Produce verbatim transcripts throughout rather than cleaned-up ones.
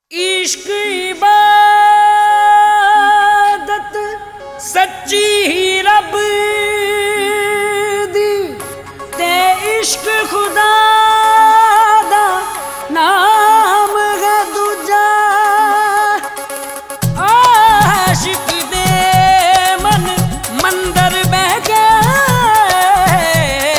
इश्क इबादत सच्ची ही रब दी ते इश्क खुदा दा नाम है दूजा। आशिक दे मन मंदर बह गए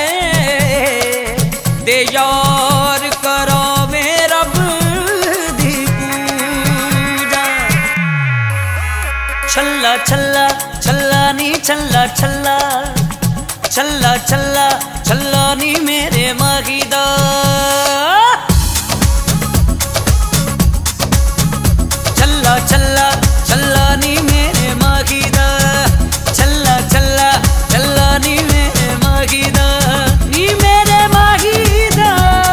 दे यार करो रब दी पूजा। छल्ला छल्ला छल्ला नी छल्ला छल्ला छल्ला छल्ला छल्ला नी मेरे माही दा। छल्ला छल्ला छल्ला नी मेरे माही दा। छल्ला छल्ला छल्ला नी मेरे माही दा। नी मेरे माही दा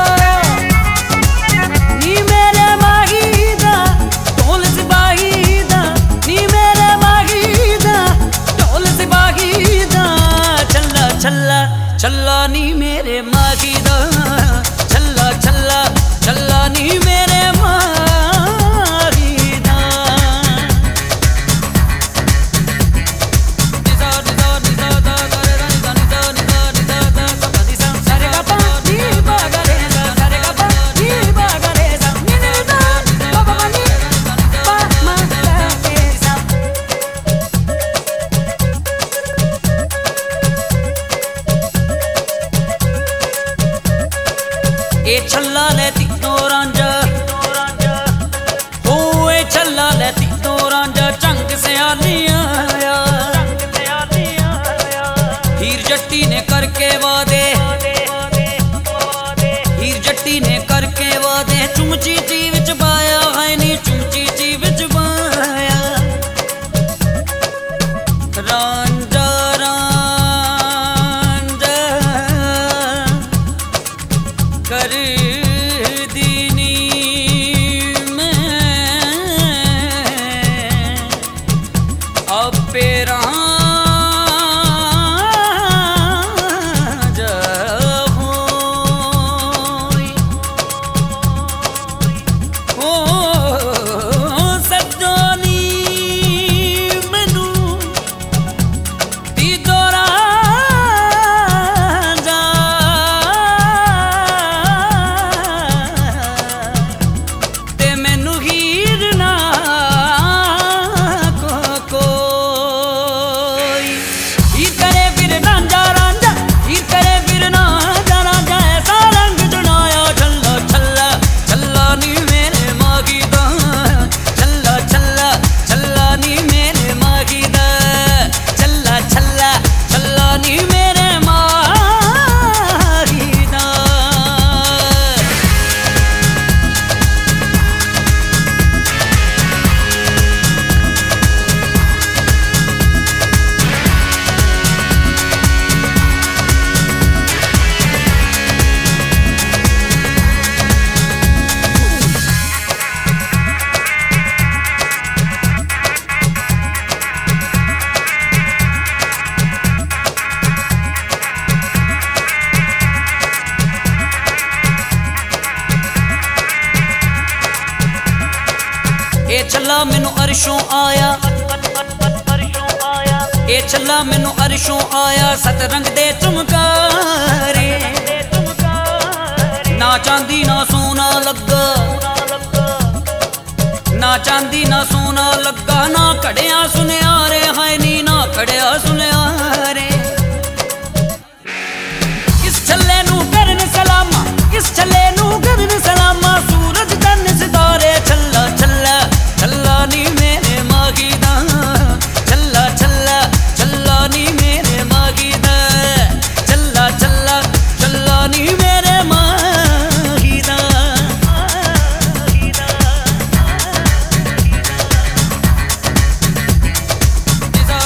नी मेरे माही दा ढोल सिपाही दा। नी मेरे माही दा ढोल सिपाही दा। छल्ला छल्ला छल्ला नी मेरे माही दा। छल्ला छल्ला छल्ला नी मेरे माही दा। निदा निदा निदा दा दा रे निदा निदा निदा निदा दा सा नी सा सा रे गा पा नी बा गा रे सा सा रे गा पा नी बा गा रे सा नी नी दा बा बा मा नी बा मा गा रे सा। ए छल्ला ले तीनों रांझा हो ए छल्ला ले तीनों रांझा चंग सियाली आया। हीर जट्टी ने करके वादे हीर जट्टी ने करके वादे चुमची ची विच पाया है नी चुमची ची विच पाया। रांझा रांझा कर दीनी मैं अपे रांझा होई ओ सजोनी मैनू दीदो रांझा ते मैनू हीर ना को कोई। हीर करे फिर रांझा रांझा हीर करे फिर रांझा रांझा ऐसा रंग जुड़ाया। छल्ला छल्ला छल्ला नी मेरे मागी दा। छल्ला छल्ला छल्ला नी मेरे मागी दा। छल्ला छल्ला छल्ला नी मेरे मागी दा। ए छल्ला मैनू अरशों आया ए छल्ला मैनू अरशों आया। सत रंग दे चमकारे ना चांदी ना सोना लगा ना चांदी ना सोना लगा। ना कड़िया सुनियारे है नी ना कड़िया सुनियारे। इस छल्ले नू करन सलामा इस छल्ले नू करन सलामा सूरज चन्न सितारे। छल्ला छल्ला छल्ला नी मेरे मागी दा। छल्ला छल्ला छल्ला नी मेरे मागी दा। छल्ला छल्ला छल्ला नी मेरे मागी दा। निदा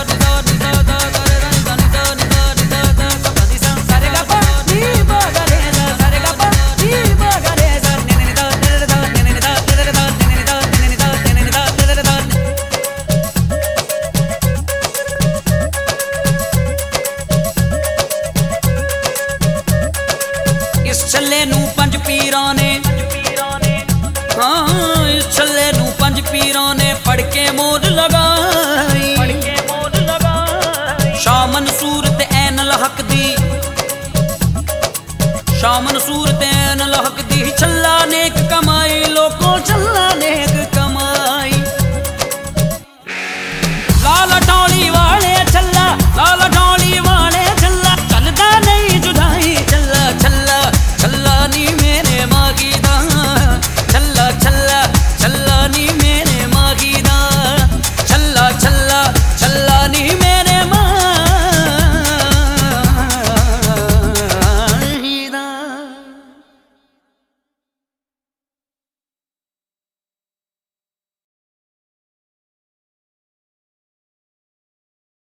शाम ਨੂੰ ਸੂਰਤੈਨ ਲਹਕਦੀ ਛੱਲਾ ਨੇਕ ਕਮਾਈ ਲੋਕੋ ਛੱਲਾ ਨੇਕ ਕਮਾਈ।